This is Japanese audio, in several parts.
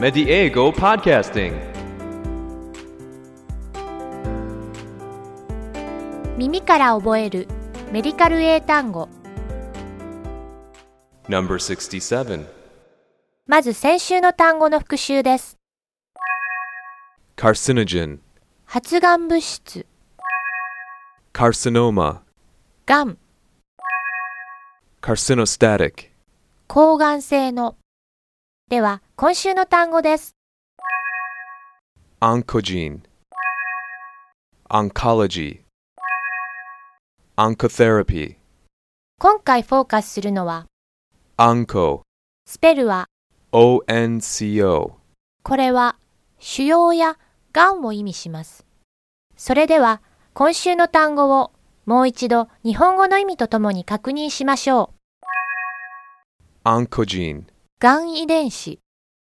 Mediego Podcasting. 耳から覚えるメディカル英単語。 No.67 まず先週の単語の復習です。 Carcinogen 発がん物質、 Carcinoma がん、 Carcinostatic 抗がん性の。では今週の単語です。 Oncogene Oncology Oncotherapy 今回フォーカスするのは Onco スペルは ONCO これは腫瘍やがんを意味します。それでは今週の単語をもう一度日本語の意味とともに確認しましょう。 Oncogene がん遺伝子、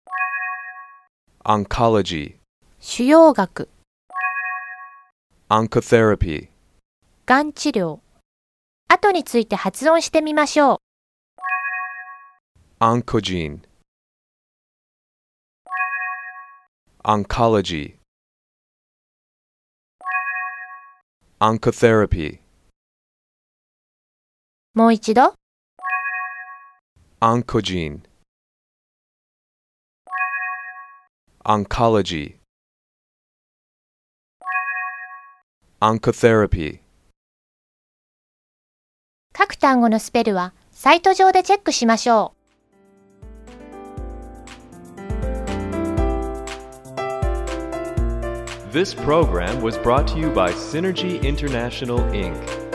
Oncology 腫瘍学、 Oncotherapy がん治療。後について発音してみましょう。 Oncogene Oncology Oncotherapy もう一度。 Oncogene Oncology Oncotherapy 各単語のスペルはサイト上でチェックしましょう。 This program was brought to you by Synergy International, Inc.